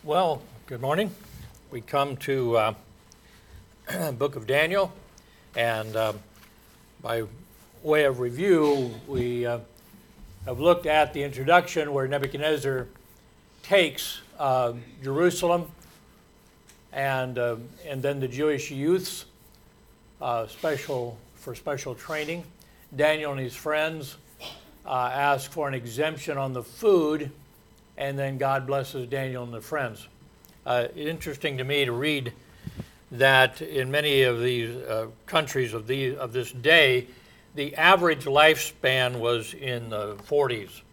Well, good morning. We come to book of Daniel, and by way of review, we have looked at the introduction where Nebuchadnezzar takes Jerusalem and then the Jewish youths special training. Daniel and his friends ask for an exemption on the food, and then God blesses Daniel and the friends. Interesting to me to read that in many of these countries of this day, the average lifespan was in the 40s.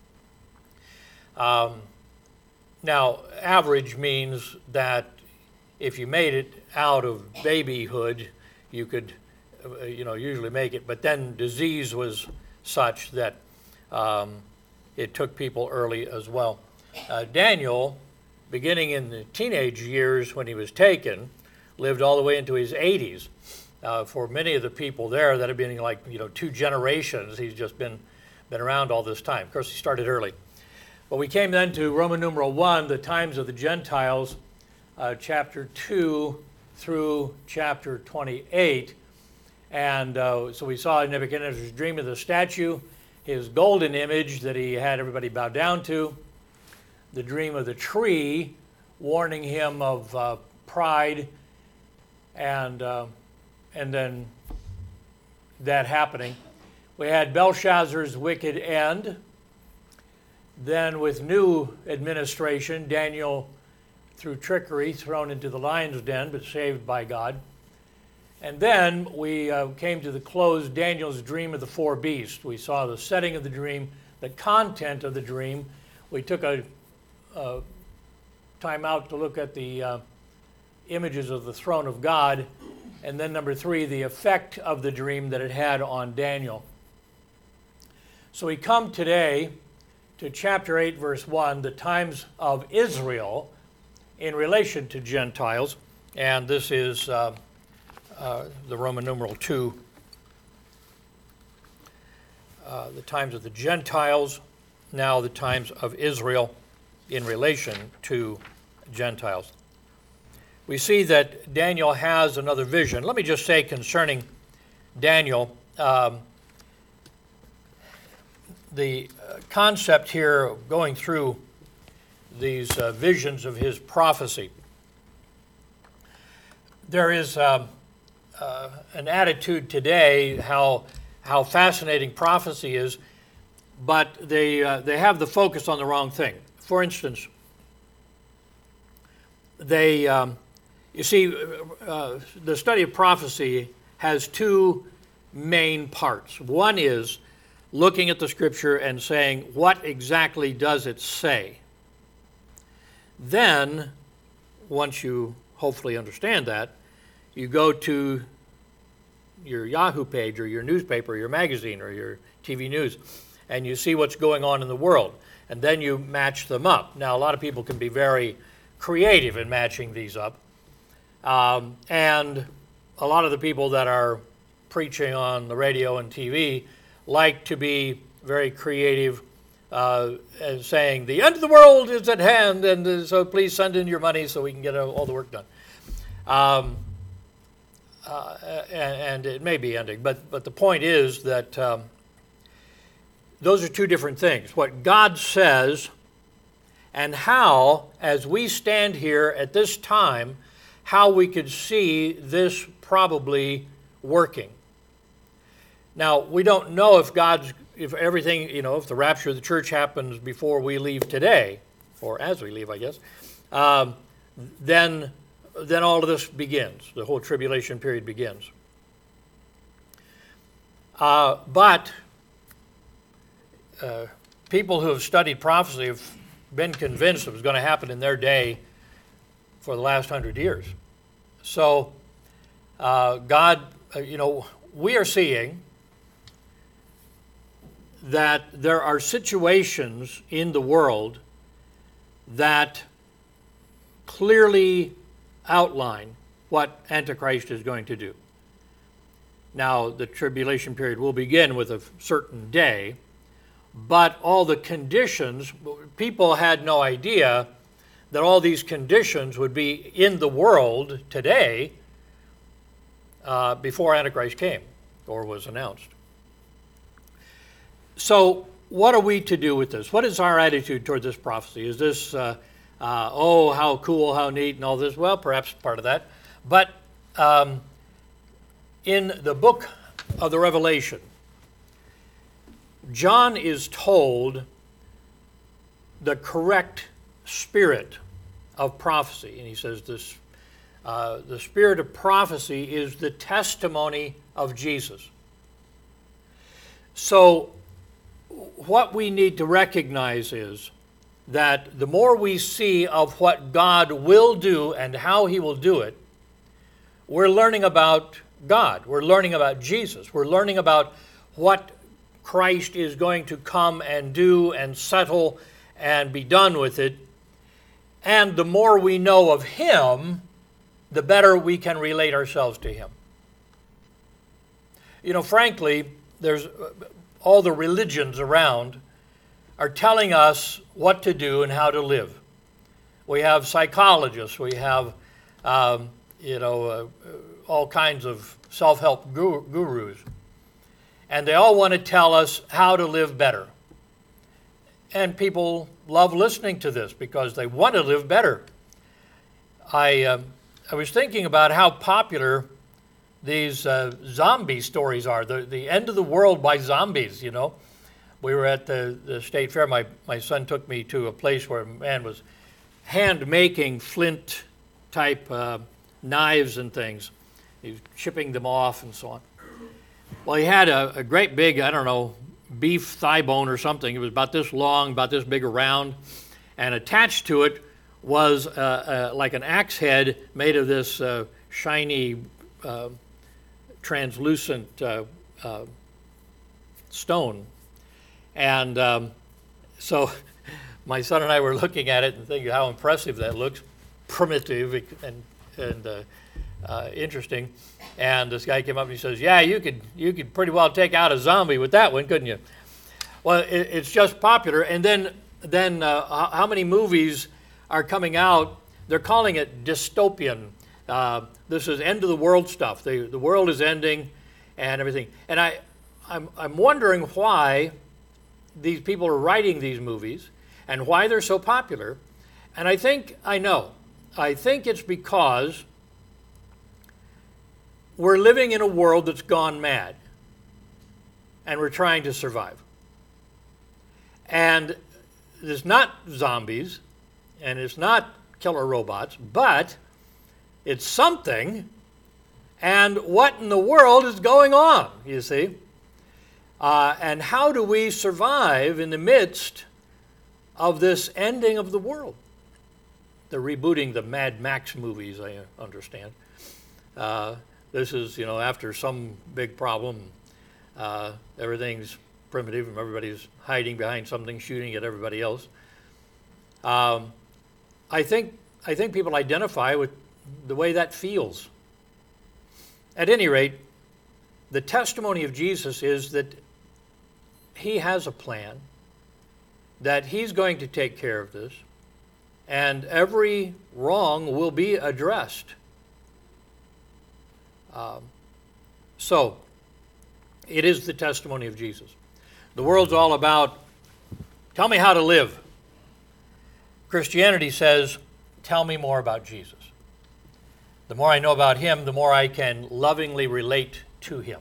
Now, average means that if you made it out of babyhood, you could, usually make it. But then disease was such that it took people early as well. Daniel, beginning in the teenage years when he was taken, lived all the way into his 80s. For many of the people there that have been like 2 generations, he's just been around all this time. Of course, he started early. But we came then to Roman numeral 1, the times of the Gentiles, chapter 2 through chapter 28. And so we saw Nebuchadnezzar's dream of the statue, his golden image that he had everybody bow down to, the dream of the tree, warning him of pride, and then that happening. We had Belshazzar's wicked end. Then with new administration, Daniel, through trickery, thrown into the lion's den, but saved by God. And then we came to the close, Daniel's dream of the 4 beasts. We saw the setting of the dream, the content of the dream. We took a time out to look at the images of the throne of God. And then number 3, the effect of the dream that it had on Daniel. So we come today to chapter 8, verse 1, the times of Israel in relation to Gentiles. And this is the Roman numeral 2, the times of the Gentiles, now the times of Israel in relation to Gentiles. We see that Daniel has another vision. Let me just say concerning Daniel, the concept here going through these visions of his prophecy. There is an attitude today how fascinating prophecy is, but they have the focus on the wrong thing. For instance, you see, the study of prophecy has 2 main parts. One is looking at the Scripture and saying, what exactly does it say? Then, once you hopefully understand that, you go to your Yahoo page or your newspaper or your magazine or your TV news, and you see what's going on in the world, and then you match them up. Now, a lot of people can be very creative in matching these up, and a lot of the people that are preaching on the radio and TV like to be very creative and saying, the end of the world is at hand, and so please send in your money so we can get all the work done. And it may be ending, but the point is that those are 2 different things. What God says and how, as we stand here at this time, how we could see this probably working. Now, we don't know if everything, if the rapture of the church happens before we leave today, or as we leave, I guess, then all of this begins. The whole tribulation period begins. But people who have studied prophecy have been convinced it was going to happen in their day for the last 100 years. So God, we are seeing that there are situations in the world that clearly outline what Antichrist is going to do. Now, the tribulation period will begin with a certain day, but all the conditions, people had no idea that all these conditions would be in the world today before Antichrist came or was announced. So what are we to do with this? What is our attitude toward this prophecy? Is this, oh, how cool, how neat, and all this? Well, perhaps part of that. But in the book of the Revelation, John is told the correct spirit of prophecy. And he says this, the spirit of prophecy is the testimony of Jesus. So what we need to recognize is that the more we see of what God will do and how he will do it, we're learning about God. We're learning about Jesus. We're learning about what Christ is going to come and do and settle and be done with it. And the more we know of him, the better we can relate ourselves to him. You know, frankly, there's all the religions around are telling us what to do and how to live. We have psychologists, we have all kinds of self-help gurus, and they all want to tell us how to live better. And people love listening to this because they want to live better. I was thinking about how popular these zombie stories are, the end of the world by zombies, you know. We were at the state fair. My son took me to a place where a man was hand-making flint-type knives and things. He was chipping them off and so on. Well, he had a great big, I don't know, beef thigh bone or something. It was about this long, about this big around, and attached to it was like an axe head made of this shiny, translucent stone. And so my son and I were looking at it and thinking how impressive that looks, primitive and interesting. And this guy came up and he says, "Yeah, you could pretty well take out a zombie with that one, couldn't you?" Well, it's just popular. And then how many movies are coming out? They're calling it dystopian. This is end of the world stuff. The world is ending and everything. And I'm wondering why these people are writing these movies and why they're so popular. And I think it's because we're living in a world that's gone mad and we're trying to survive. And it's not zombies and it's not killer robots, but it's something. And what in the world is going on, you see? And how do we survive in the midst of this ending of the world? They're rebooting the Mad Max movies, I understand. This is, after some big problem, everything's primitive and everybody's hiding behind something, shooting at everybody else. I think people identify with the way that feels. At any rate, the testimony of Jesus is that he has a plan, that he's going to take care of this, and every wrong will be addressed. So, it is the testimony of Jesus. The world's all about, tell me how to live. Christianity says, tell me more about Jesus. The more I know about him, the more I can lovingly relate to him.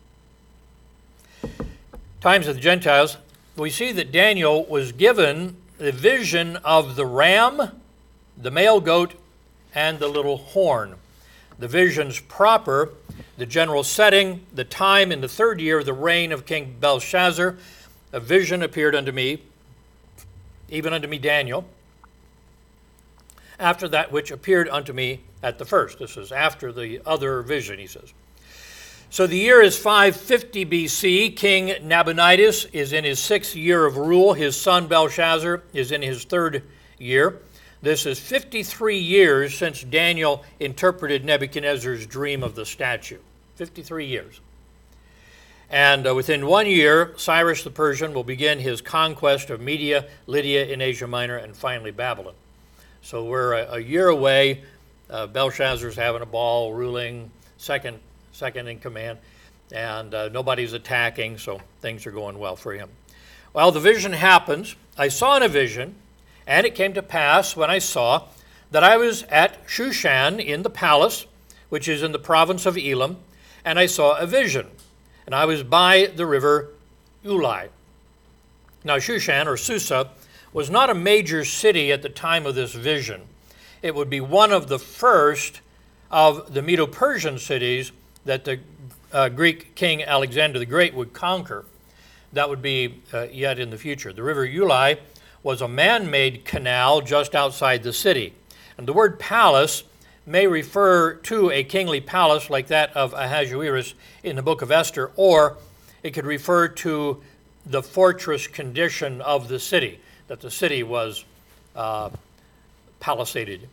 Times of the Gentiles, we see that Daniel was given the vision of the ram, the male goat, and the little horn. The visions proper, the general setting, the time in the 3rd year of the reign of King Belshazzar. A vision appeared unto me, even unto me Daniel, after that which appeared unto me at the first. This is after the other vision, he says. So the year is 550 BC. King Nabonidus is in his 6th year of rule. His son Belshazzar is in his 3rd year. This is 53 years since Daniel interpreted Nebuchadnezzar's dream of the statue. 53 years. And within 1 year, Cyrus the Persian will begin his conquest of Media, Lydia in Asia Minor, and finally Babylon. So we're a year away. Belshazzar's having a ball, ruling, second in command, and nobody's attacking, so things are going well for him. Well, the vision happens. I saw in a vision, and it came to pass when I saw that I was at Shushan in the palace, which is in the province of Elam, and I saw a vision, and I was by the river Ulai. Now, Shushan, or Susa, was not a major city at the time of this vision. It would be one of the first of the Medo-Persian cities that the Greek king Alexander the Great would conquer. That would be yet in the future. The river Ulai was a man-made canal just outside the city. And the word palace may refer to a kingly palace like that of Ahasuerus in the book of Esther, or it could refer to the fortress condition of the city, that the city was palisaded.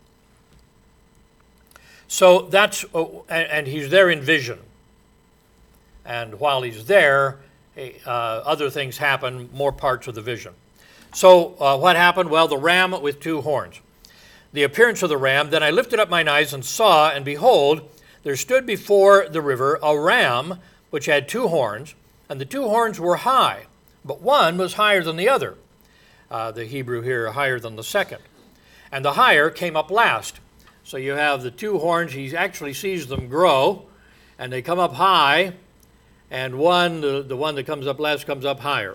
So that's, and he's there in vision. And while he's there, other things happen, more parts of the vision. So what happened? Well, the ram with two horns. The appearance of the ram, then I lifted up mine eyes and saw, and behold, there stood before the river a ram which had two horns, and the two horns were high, but one was higher than the other. The Hebrew here, higher than the second. And the higher came up last. So you have the two horns, he actually sees them grow, and they come up high, and the one that comes up last comes up higher.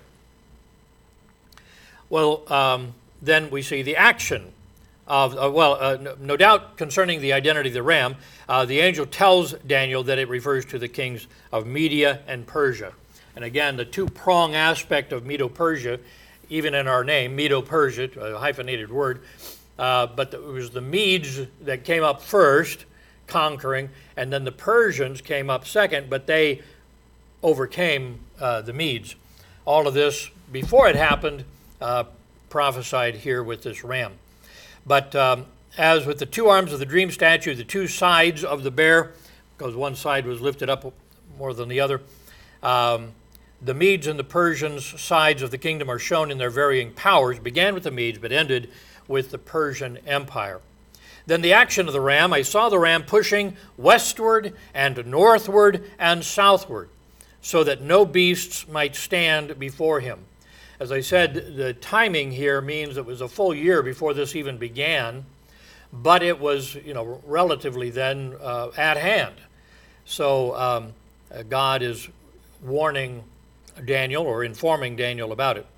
Well, then we see the action of, no doubt concerning the identity of the ram, the angel tells Daniel that it refers to the kings of Media and Persia. And again, the two-prong aspect of Medo-Persia, even in our name, Medo-Persia, a hyphenated word, but it was the Medes that came up first, conquering, and then the Persians came up second, but they overcame the Medes. All of this, before it happened, prophesied here with this ram. But as with the two arms of the dream statue, the two sides of the bear, because one side was lifted up more than the other, the Medes and the Persians' sides of the kingdom are shown in their varying powers, began with the Medes, but ended with the Persian Empire. Then the action of the ram, I saw the ram pushing westward and northward and southward, so that no beasts might stand before him. As I said, the timing here means it was a full year before this even began, but it was, relatively then at hand. So God is warning Daniel, or informing Daniel about it.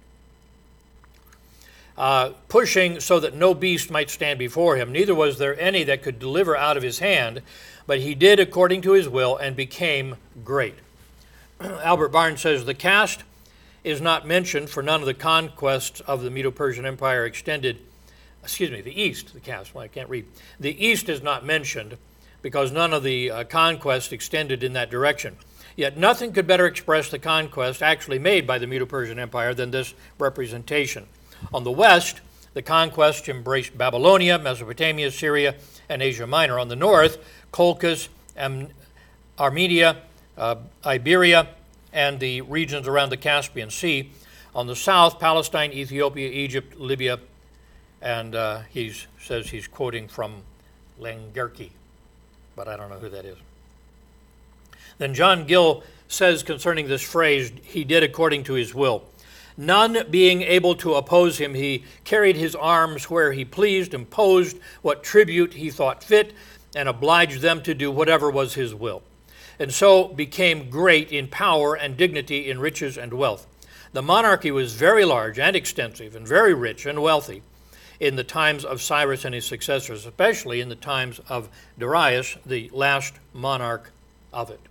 Pushing so that no beast might stand before him. Neither was there any that could deliver out of his hand, but he did according to his will and became great. Albert Barnes says, the cast is not mentioned, for none of the conquests of the Medo-Persian Empire extended, the east, the cast, well, I can't read. The east is not mentioned because none of the conquests extended in that direction. Yet nothing could better express the conquest actually made by the Medo-Persian Empire than this representation. On the west, the conquest embraced Babylonia, Mesopotamia, Syria, and Asia Minor. On the north, Colchis, Armenia, Iberia, and the regions around the Caspian Sea. On the south, Palestine, Ethiopia, Egypt, Libya, and he says he's quoting from Langerki, but I don't know who that is. Then John Gill says concerning this phrase, he did according to his will. None being able to oppose him, he carried his arms where he pleased, imposed what tribute he thought fit, and obliged them to do whatever was his will. And so became great in power and dignity, in riches and wealth. The monarchy was very large and extensive and very rich and wealthy in the times of Cyrus and his successors, especially in the times of Darius, the last monarch of it.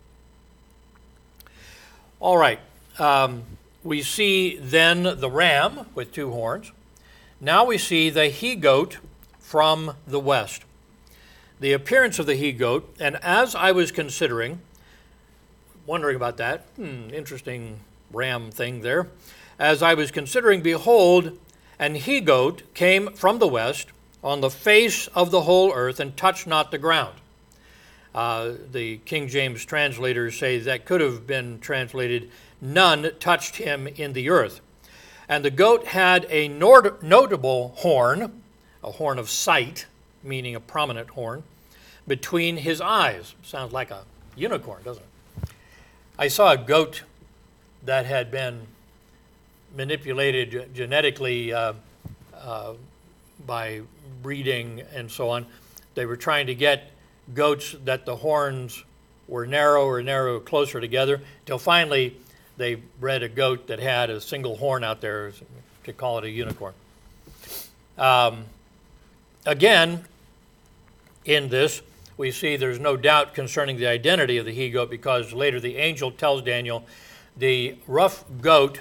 All right, we see then the ram with two horns. Now we see the he-goat from the west. The appearance of the he-goat, and as I was considering, wondering about that, interesting ram thing there, as I was considering, behold, an he-goat came from the west on the face of the whole earth and touched not the ground. The King James translators say that could have been translated, none touched him in the earth. And the goat had a notable horn, a horn of sight, meaning a prominent horn, between his eyes. Sounds like a unicorn, doesn't it? I saw a goat that had been manipulated genetically by breeding and so on. They were trying to get goats that the horns were narrow, closer together, till finally they bred a goat that had a single horn out there, to call it a unicorn. Again, in this, we see there's no doubt concerning the identity of the he-goat, because later the angel tells Daniel the rough goat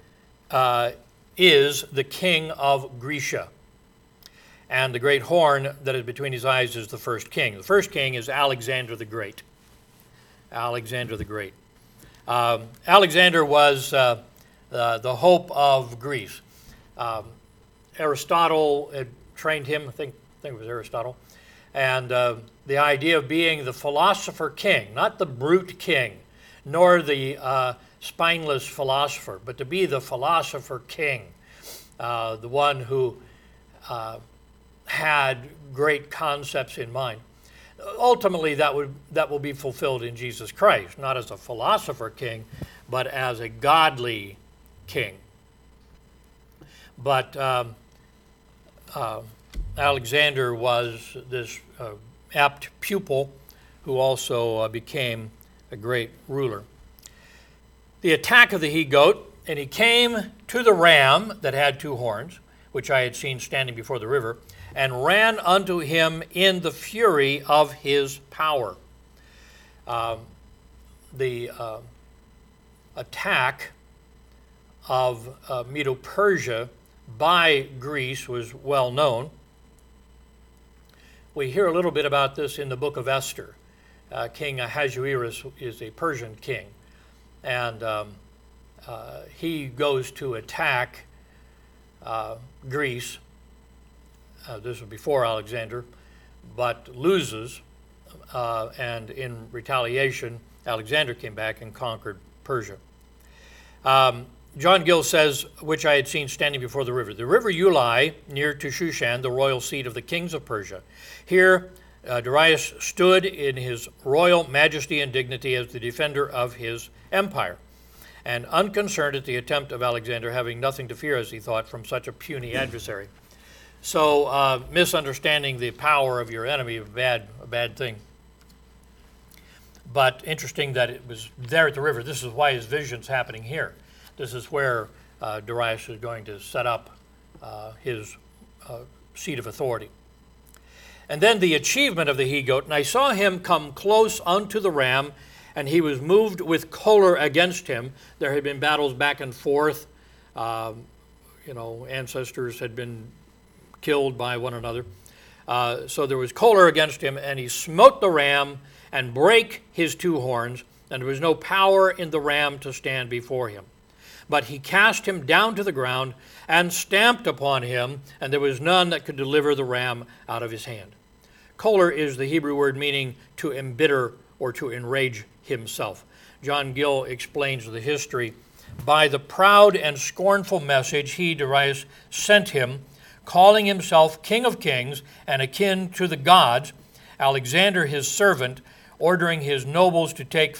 is the king of Grecia, and the great horn that is between his eyes is the first king. The first king is Alexander the Great. Alexander the Great. Alexander was the hope of Greece. Aristotle had trained him, I think it was Aristotle, and the idea of being the philosopher king, not the brute king, nor the spineless philosopher, but to be the philosopher king, the one who had great concepts in mind. Ultimately, that will be fulfilled in Jesus Christ, not as a philosopher king, but as a godly king. But Alexander was this apt pupil who also became a great ruler. The attack of the he-goat, and he came to the ram that had two horns, which I had seen standing before the river, and ran unto him in the fury of his power. The attack of Medo-Persia by Greece was well known. We hear a little bit about this in the book of Esther. King Ahasuerus is a Persian king, and he goes to attack Greece. This was before Alexander, but loses, and in retaliation, Alexander came back and conquered Persia. John Gill says, which I had seen standing before the river Ulai, near to Shushan, the royal seat of the kings of Persia. Here Darius stood in his royal majesty and dignity as the defender of his empire, and unconcerned at the attempt of Alexander, having nothing to fear, as he thought, from such a puny adversary. So misunderstanding the power of your enemy is a bad thing. But interesting that it was there at the river. This is why his vision's happening here. This is where Darius is going to set up his seat of authority. And then the achievement of the he-goat, and I saw him come close unto the ram, and he was moved with choler against him. There had been battles back and forth. Ancestors had been killed by one another. So there was choler against him, and he smote the ram and brake his two horns, and there was no power in the ram to stand before him. But he cast him down to the ground and stamped upon him, and there was none that could deliver the ram out of his hand. Choler is the Hebrew word meaning to embitter or to enrage himself. John Gill explains the history. By the proud and scornful message he, Darius, sent him, calling himself King of Kings and akin to the gods, Alexander his servant, ordering his nobles to take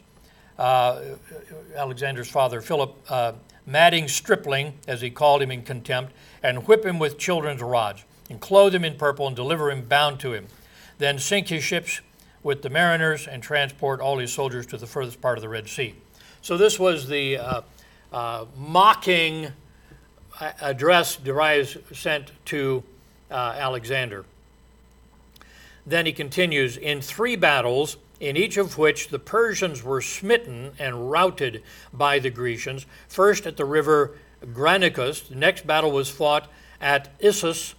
Alexander's father Philip, madding stripling, as he called him in contempt, and whip him with children's rods, and clothe him in purple, and deliver him bound to him. Then sink his ships with the mariners, and transport all his soldiers to the furthest part of the Red Sea. So this was the mocking address Darius sent to Alexander. Then he continues, in 3 battles, in each of which the Persians were smitten and routed by the Grecians. First at the river Granicus. The next battle was fought at Issus,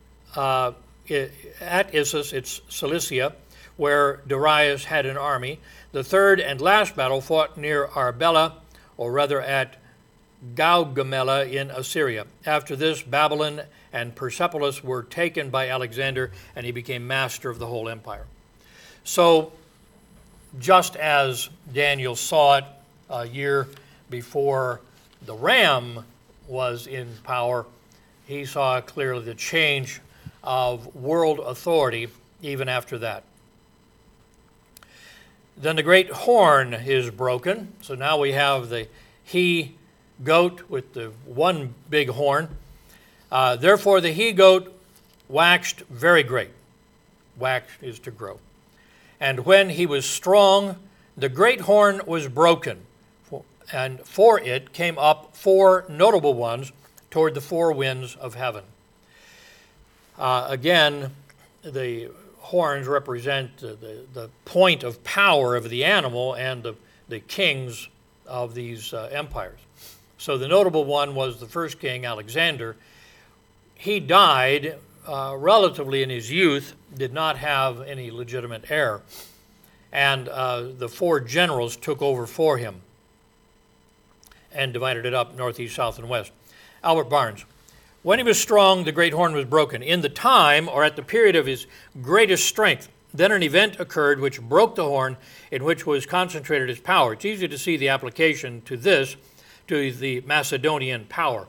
it's Cilicia, where Darius had an army. The third and last battle fought near Arbela, or rather at Gaugamela in Assyria. After this, Babylon and Persepolis were taken by Alexander, and he became master of the whole empire. So, just as Daniel saw it a year before the ram was in power, he saw clearly the change of world authority even after that. Then the great horn is broken. So now we have the he-goat with the one big horn. Therefore the he-goat waxed very great. Wax is to grow. And when he was strong, the great horn was broken, and for it came up 4 notable ones toward the 4 winds of heaven. Again, the horns represent the point of power of the animal and the kings of these empires. So the notable one was the first king, Alexander. He died relatively in his youth, did not have any legitimate heir, and the 4 generals took over for him and divided it up northeast, south, and west. Albert Barnes. When he was strong, the great horn was broken. In the time, or at the period of his greatest strength, then an event occurred which broke the horn, in which was concentrated his power. It's easy to see the application to this, to the Macedonian power.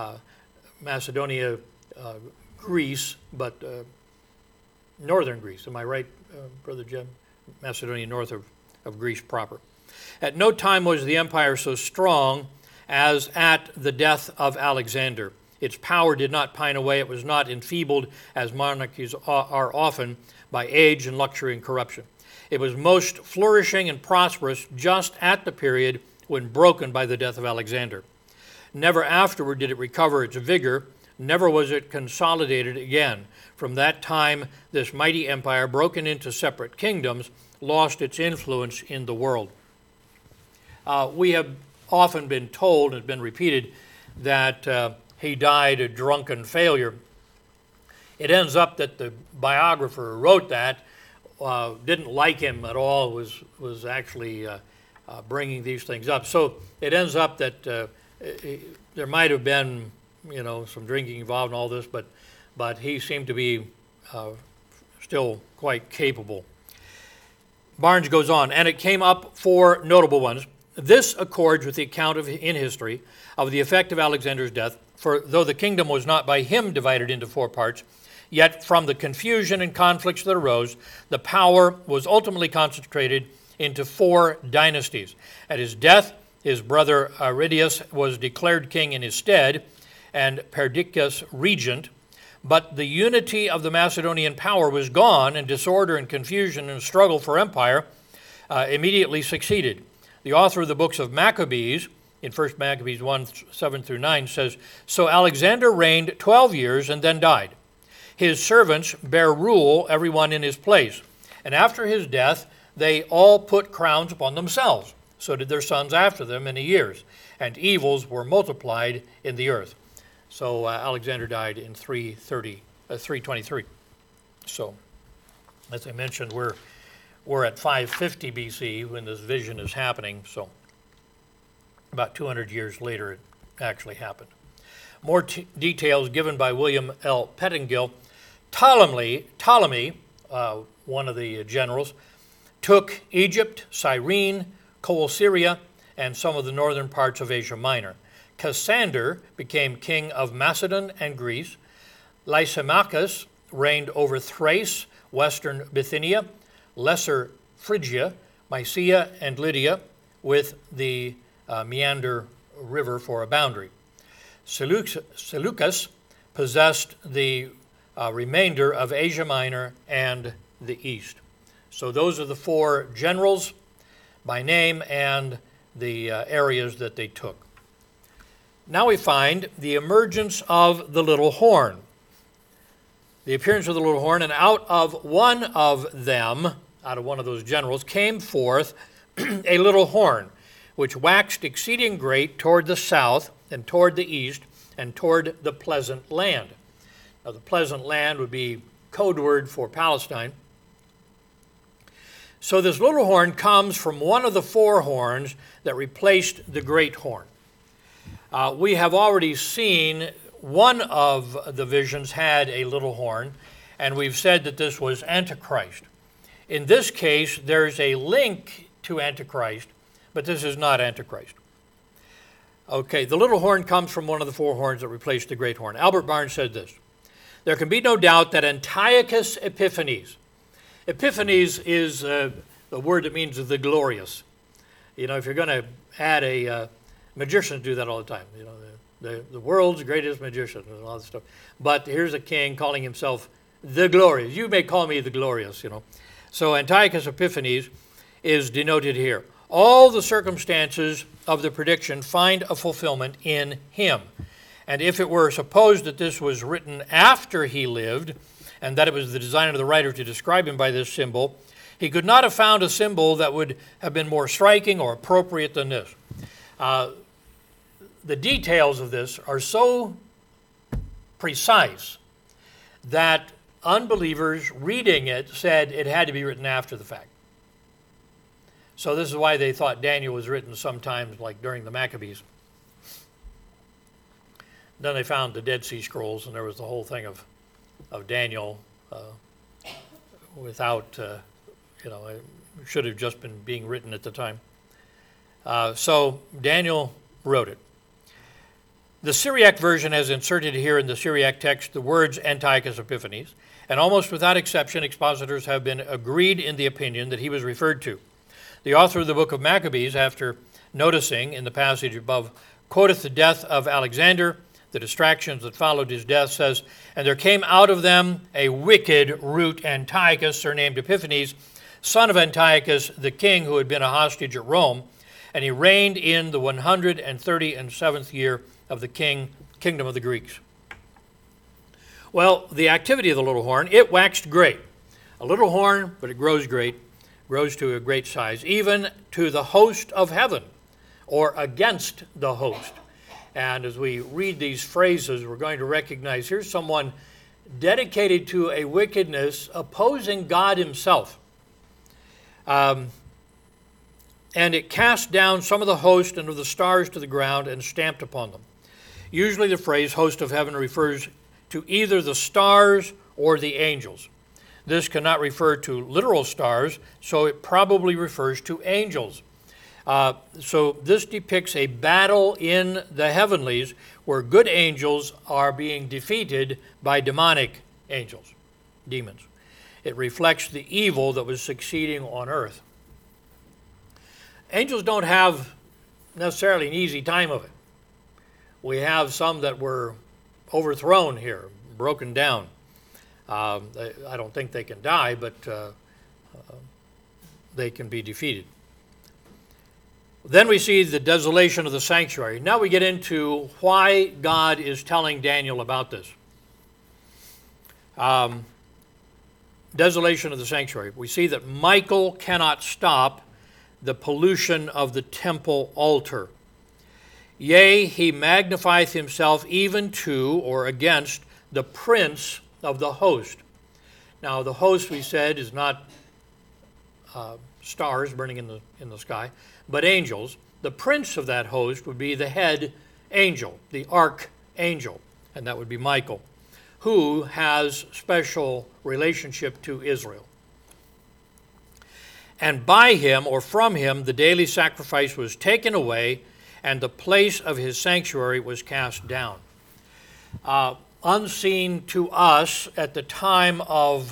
Macedonia, Greece, but northern Greece. Am I right, Brother Jim? Macedonia, north of Greece proper. At no time was the empire so strong as at the death of Alexander. Its power did not pine away. It was not enfeebled, as monarchies are often, by age and luxury and corruption. It was most flourishing and prosperous just at the period when broken by the death of Alexander. Never afterward did it recover its vigor. Never was it consolidated again. From that time, this mighty empire, broken into separate kingdoms, lost its influence in the world. We have often been told, and it's been repeated, that he died a drunken failure. It ends up that the biographer who wrote that didn't like him at all, was actually bringing these things up. So it ends up that there might have been, some drinking involved in all this, but he seemed to be still quite capable. Barnes goes on, and it came up 4 notable ones. This accords with the account in history of the effect of Alexander's death, for though the kingdom was not by him divided into 4 parts, yet from the confusion and conflicts that arose, the power was ultimately concentrated into 4 dynasties. At his death, his brother Aridius was declared king in his stead, and Perdiccas regent, but the unity of the Macedonian power was gone, and disorder and confusion and struggle for empire immediately succeeded. The author of the books of Maccabees, in 1 Maccabees 1, 7 through 9, says, So Alexander reigned 12 years and then died. His servants bare rule, everyone in his place. And after his death, they all put crowns upon themselves. So did their sons after them many years. And evils were multiplied in the earth. So Alexander died in 323. So, as I mentioned, we're at 550 BC when this vision is happening. So about 200 years later, it actually happened. More details given by William L. Pettingill. Ptolemy, one of the generals, took Egypt, Cyrene, Coele-Syria, and some of the northern parts of Asia Minor. Cassander became king of Macedon and Greece. Lysimachus reigned over Thrace, western Bithynia, Lesser Phrygia, Mysia, and Lydia, with the Meander River for a boundary. Seleucus possessed the remainder of Asia Minor and the east. So those are the 4 generals by name and the areas that they took. Now we find the emergence of the little horn. The appearance of the little horn, and out of one of those generals, came forth a little horn, which waxed exceeding great toward the south and toward the east and toward the pleasant land. Now the pleasant land would be code word for Palestine. So this little horn comes from one of the 4 horns that replaced the great horn. We have already seen one of the visions had a little horn, and we've said that this was Antichrist. In this case, there's a link to Antichrist, but this is not Antichrist. Okay, the little horn comes from one of the 4 horns that replaced the great horn. Albert Barnes said this: there can be no doubt that Antiochus Epiphanes, Epiphanes is the word that means the glorious. You know, if you're going to add magicians do that all the time. You know, the world's greatest magician and all this stuff. But here's a king calling himself the glorious. You may call me the glorious, you know. So Antiochus Epiphanes is denoted here. All the circumstances of the prediction find a fulfillment in him. And if it were supposed that this was written after he lived, and that it was the design of the writer to describe him by this symbol, he could not have found a symbol that would have been more striking or appropriate than this. The details of this are so precise that unbelievers reading it said it had to be written after the fact. So this is why they thought Daniel was written sometimes like during the Maccabees. Then they found the Dead Sea Scrolls, and there was the whole thing of Daniel without, it should have just been being written at the time. So Daniel wrote it. The Syriac version has inserted here in the Syriac text the words Antiochus Epiphanes, and almost without exception, expositors have been agreed in the opinion that he was referred to. The author of the book of Maccabees, after noticing in the passage above, quoteth the death of Alexander, the distractions that followed his death, says, and there came out of them a wicked root, Antiochus, surnamed Epiphanes, son of Antiochus, the king who had been a hostage at Rome, and he reigned in the 137th year of the kingdom of the Greeks. Well, the activity of the little horn, it waxed great. A little horn, but it grows great, grows to a great size, even to the host of heaven, or against the host. And as we read these phrases, we're going to recognize here's someone dedicated to a wickedness opposing God himself. And it cast down some of the host and of the stars to the ground and stamped upon them. Usually the phrase host of heaven refers to either the stars or the angels. This cannot refer to literal stars, so it probably refers to angels. So this depicts a battle in the heavenlies where good angels are being defeated by demonic angels, demons. It reflects the evil that was succeeding on earth. Angels don't have necessarily an easy time of it. We have some that were overthrown here, broken down. I don't think they can die, but they can be defeated. Then we see the desolation of the sanctuary. Now we get into why God is telling Daniel about this. Desolation of the sanctuary. We see that Michael cannot stop the pollution of the temple altar. Yea, he magnifieth himself even to or against the prince of the host. Now the host, we said, is not stars burning in the sky, but angels. The prince of that host would be the head angel, the archangel, and that would be Michael, who has special relationship to Israel. And by him, or from him, the daily sacrifice was taken away, and the place of his sanctuary was cast down. Unseen to us at the time of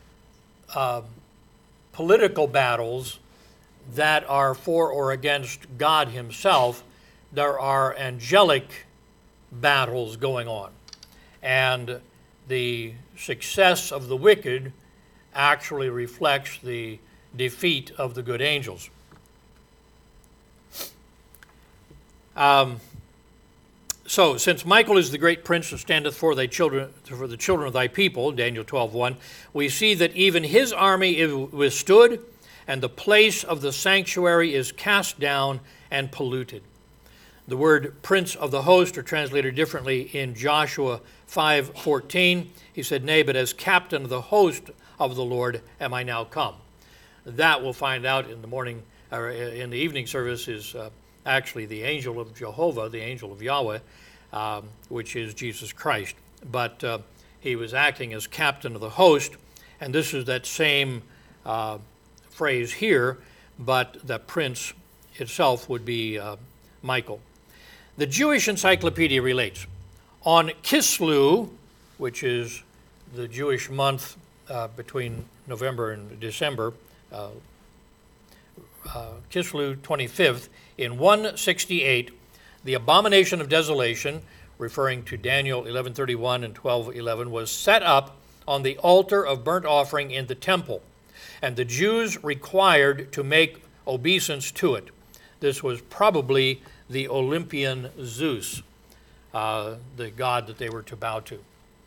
political battles that are for or against God himself, there are angelic battles going on. And the success of the wicked actually reflects the defeat of the good angels. So, since Michael is the great prince that standeth for the children of thy people, Daniel 12:1, we see that even his army is withstood, and the place of the sanctuary is cast down and polluted. The word prince of the host are translated differently in Joshua 5:14. He said, nay, but as captain of the host of the Lord am I now come. That we'll find out in the morning, or in the evening service, is actually the angel of Jehovah, the angel of Yahweh, which is Jesus Christ. But he was acting as captain of the host, and this is that same phrase here, but the prince itself would be Michael. The Jewish Encyclopedia relates, on Kislew, which is the Jewish month between November and December, Kislev 25th, in 168, the abomination of desolation, referring to Daniel 11:31 and 12:11, was set up on the altar of burnt offering in the temple, and the Jews required to make obeisance to it. This was probably the Olympian Zeus, the god that they were to bow to.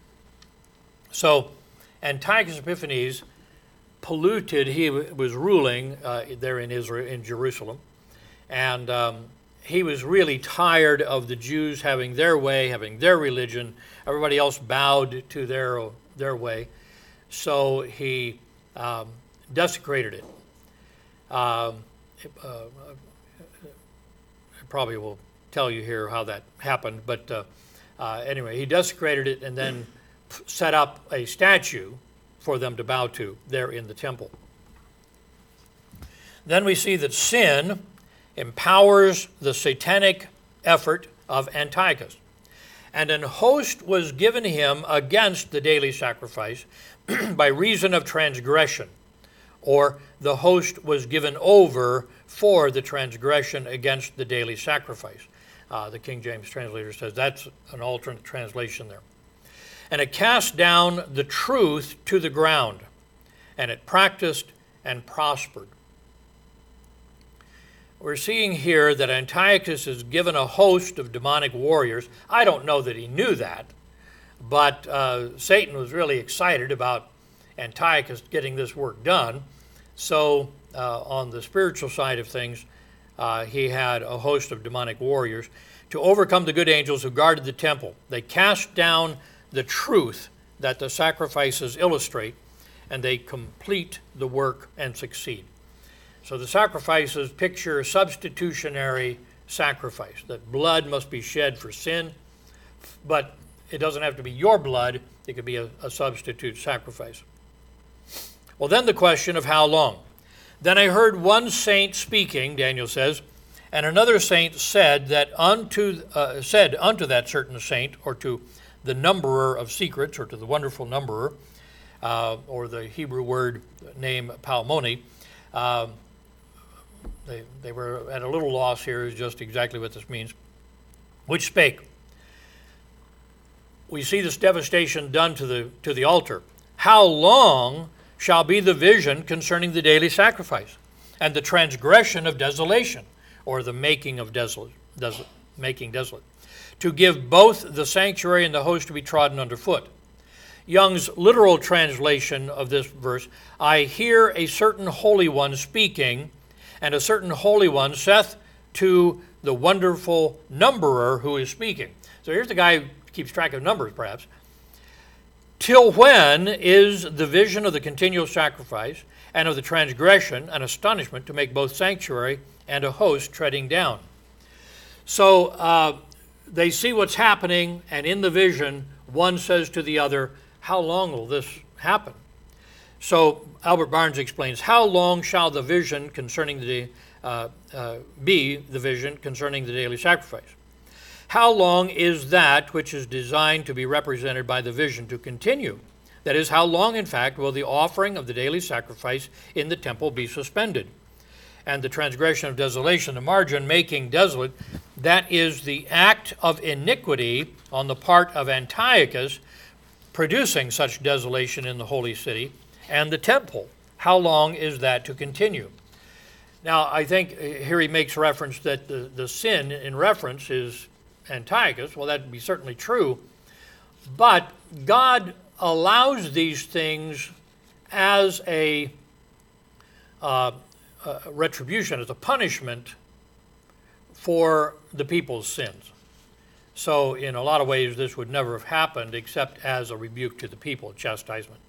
So Antiochus Epiphanes polluted, he was ruling there in Israel, in Jerusalem, and he was really tired of the Jews having their way, having their religion. Everybody else bowed to their way, so he desecrated it. I probably will tell you here how that happened, but anyway, he desecrated it and then set up a statue for them to bow to there in the temple. Then we see that sin empowers the satanic effort of Antiochus. And an host was given him against the daily sacrifice by reason of transgression, or the host was given over for the transgression against the daily sacrifice. The King James translator says that's an alternate translation there. And it cast down the truth to the ground, and it practiced and prospered. We're seeing here that Antiochus is given a host of demonic warriors. I don't know that he knew that, but Satan was really excited about Antiochus getting this work done. So on the spiritual side of things, he had a host of demonic warriors to overcome the good angels who guarded the temple. They cast down the truth that the sacrifices illustrate, and they complete the work and succeed. So the sacrifices picture substitutionary sacrifice, that blood must be shed for sin, but it doesn't have to be your blood. It could be a substitute sacrifice. Well, then the question of how long. Then I heard one saint speaking, Daniel says, and another saint said that unto that certain saint, or to the numberer of secrets, or to the wonderful numberer, or the Hebrew word name Palmoni. They were at a little loss here, is just exactly what this means. Which spake, we see this devastation done to the altar. How long shall be the vision concerning the daily sacrifice, and the transgression of desolation, or the making of desolate, to give both the sanctuary and the host to be trodden underfoot? Young's literal translation of this verse, I hear a certain holy one speaking, and a certain holy one saith to the wonderful numberer who is speaking. So here's the guy who keeps track of numbers, perhaps. Till when is the vision of the continual sacrifice and of the transgression and astonishment to make both sanctuary and a host treading down? So they see what's happening, and in the vision, one says to the other, how long will this happen? So Albert Barnes explains, how long shall the vision concerning the vision concerning the daily sacrifice? How long is that which is designed to be represented by the vision to continue? That is, how long, in fact, will the offering of the daily sacrifice in the temple be suspended? And the transgression of desolation, the margin making desolate, that is the act of iniquity on the part of Antiochus, producing such desolation in the holy city and the temple. How long is that to continue? Now, I think here he makes reference that the sin in reference is Antiochus. Well, that would be certainly true. But God allows these things as a retribution, as a punishment for the people's sins. So in a lot of ways, this would never have happened except as a rebuke to the people, chastisement.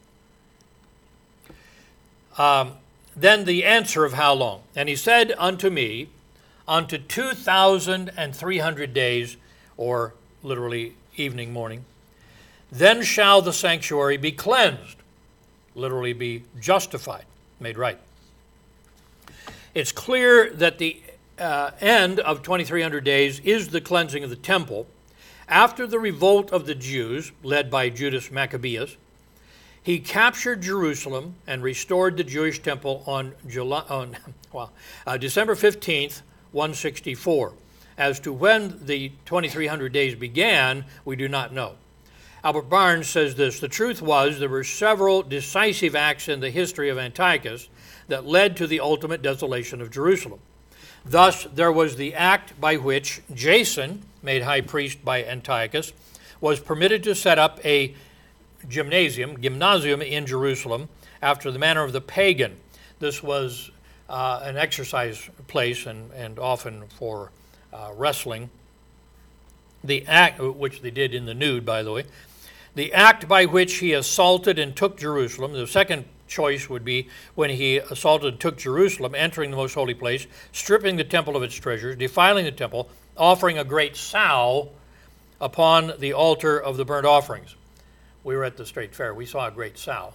Then the answer of how long. And he said unto me, unto 2,300 days, or literally evening, morning, then shall the sanctuary be cleansed, literally be justified, made right. It's clear that the end of 2,300 days is the cleansing of the temple after the revolt of the Jews, led by Judas Maccabeus, He captured Jerusalem and restored the Jewish temple on December 15th, 164. As to when the 2300 days began, we do not know. Albert Barnes says this: the truth was there were several decisive acts in the history of Antiochus that led to the ultimate desolation of Jerusalem. Thus, there was the act by which Jason, made high priest by Antiochus, was permitted to set up a gymnasium in Jerusalem after the manner of the pagan. This was an exercise place and often for wrestling. The act, which they did in the nude, by the way, the act by which he assaulted and took Jerusalem. The second choice would be when he assaulted and took Jerusalem, entering the most holy place, stripping the temple of its treasures, defiling the temple, offering a great sow upon the altar of the burnt offerings. We were at the State Fair. We saw a great sow.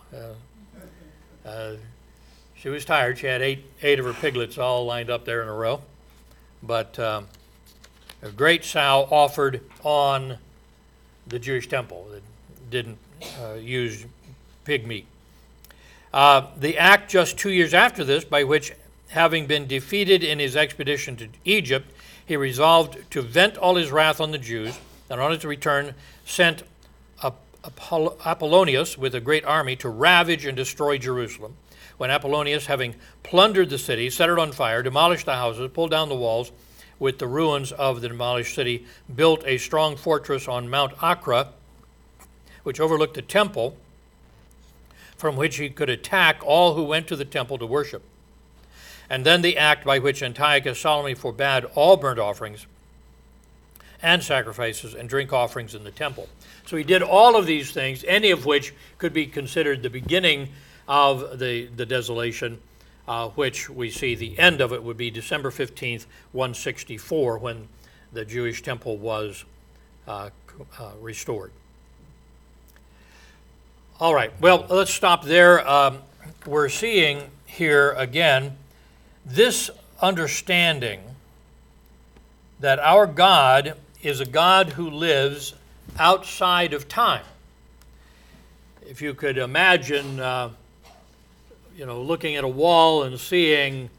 She was tired. She had eight of her piglets all lined up there in a row. But a great sow offered on the Jewish temple that didn't use pig meat. The act just 2 years after this, by which, having been defeated in his expedition to Egypt, he resolved to vent all his wrath on the Jews, and on his return sent Apollonius with a great army to ravage and destroy Jerusalem. When Apollonius, having plundered the city, set it on fire, demolished the houses, pulled down the walls with the ruins of the demolished city, built a strong fortress on Mount Acra, which overlooked the temple, from which he could attack all who went to the temple to worship. And then the act by which Antiochus solemnly forbade all burnt offerings and sacrifices and drink offerings in the temple. So he did all of these things, any of which could be considered the beginning of the desolation, which we see the end of it would be December 15th, 164, when the Jewish temple was restored. All right, well, let's stop there. We're seeing here again this understanding that our God is a God who lives outside of time. If you could imagine, looking at a wall and seeing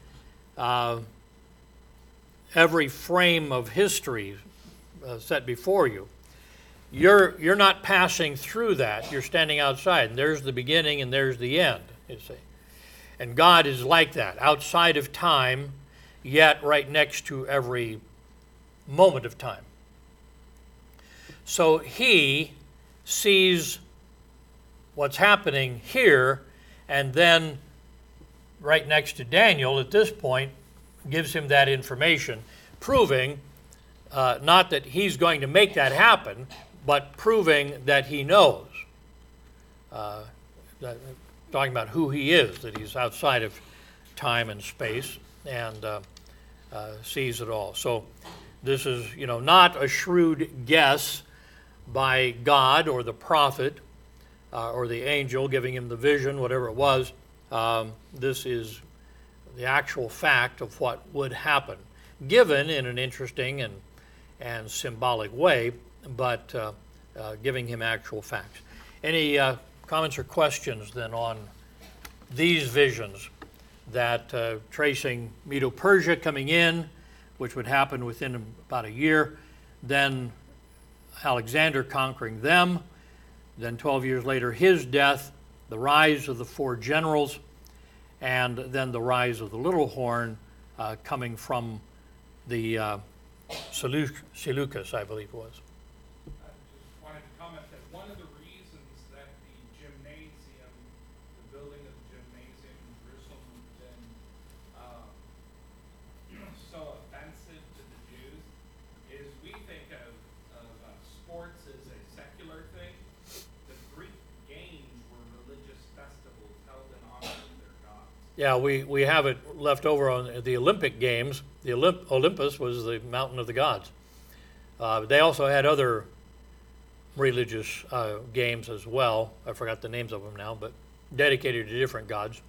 every frame of history set before you, you're not passing through that. You're standing outside, and there's the beginning and there's the end, you see. And God is like that, outside of time, yet right next to every moment of time. So he sees what's happening here, and then right next to Daniel at this point gives him that information, proving not that he's going to make that happen, but proving that he knows. Talking about who he is, that he's outside of time and space and sees it all. So this is, not a shrewd guess by God or the prophet or the angel giving him the vision, whatever it was. This is the actual fact of what would happen, given in an interesting and symbolic way, but giving him actual facts. Any comments or questions then on these visions that tracing Medo-Persia coming in, which would happen within about a year, then Alexander conquering them, then 12 years later his death, the rise of the four generals, and then the rise of the little horn coming from the Seleucus, I believe it was. I just wanted to comment that one of the reasons that the gymnasium, the building of the gymnasium in Jerusalem has been so offensive to the Jews is we think of sports as a secular thing. The Greek games were religious festivals held in honor of their gods. Yeah, we have it left over on the Olympic Games. The Olympus was the mountain of the gods. They also had other religious games as well. I forgot the names of them now, but dedicated to different gods.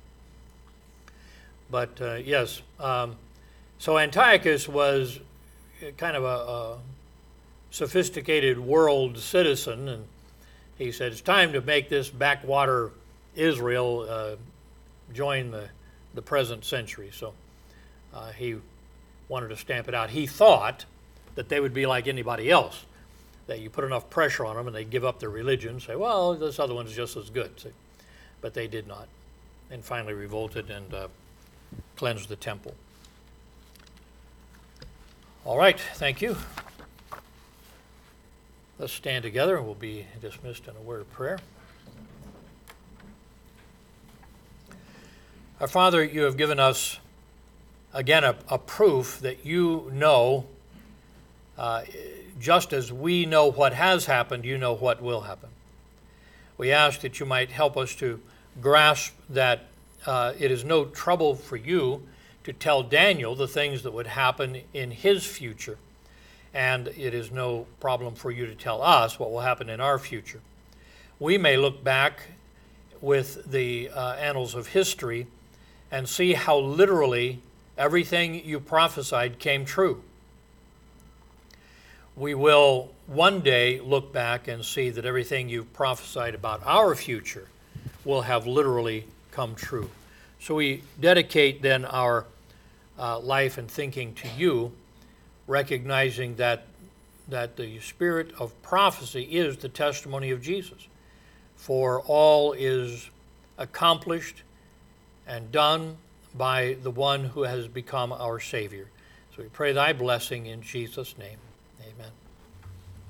But yes, so Antiochus was kind of a sophisticated world citizen, and he said, it's time to make this backwater Israel join the present century. So he wanted to stamp it out. He thought that they would be like anybody else, that you put enough pressure on them and they give up their religion, say, well, this other one's just as good. See? But they did not, and finally revolted and cleansed the temple. All right, thank you. Let's stand together and we'll be dismissed in a word of prayer. Our Father, you have given us, again, a proof that you know, just as we know what has happened, you know what will happen. We ask that you might help us to grasp that it is no trouble for you to tell Daniel the things that would happen in his future, and it is no problem for you to tell us what will happen in our future. We may look back with the annals of history and see how literally everything you prophesied came true. We will one day look back and see that everything you've prophesied about our future will have literally come true. So we dedicate then our life and thinking to you, recognizing that the spirit of prophecy is the testimony of Jesus. For all is accomplished and done by the one who has become our Savior. So we pray thy blessing in Jesus' name.